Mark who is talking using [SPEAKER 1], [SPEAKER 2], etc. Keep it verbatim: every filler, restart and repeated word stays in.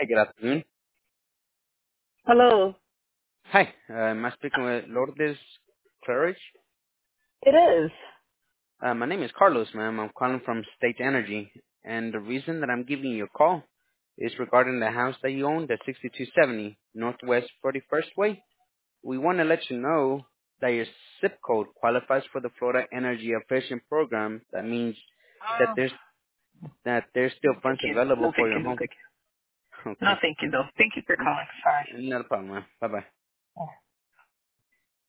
[SPEAKER 1] Hi, good afternoon.
[SPEAKER 2] Hello.
[SPEAKER 1] Hi, uh, am I speaking with Lourdes Claridge?
[SPEAKER 2] It is.
[SPEAKER 1] Uh, my name is Carlos, ma'am. I'm calling from State Energy, and the reason that I'm giving you a call is regarding the house that you own, the sixty-two seventy Northwest forty-first Way. We want to let you know that your zip code qualifies for the Florida Energy Efficient Program. That means that
[SPEAKER 2] Oh,
[SPEAKER 1] there's that there's still
[SPEAKER 2] no, thank
[SPEAKER 1] funds
[SPEAKER 2] you.
[SPEAKER 1] available
[SPEAKER 2] No,
[SPEAKER 1] for
[SPEAKER 2] thank
[SPEAKER 1] your
[SPEAKER 2] you. No,
[SPEAKER 1] home.
[SPEAKER 2] thank you. No,
[SPEAKER 1] Okay,
[SPEAKER 2] thank you, though. Thank you for calling. Sorry.
[SPEAKER 1] not a problem, ma'am. Bye bye.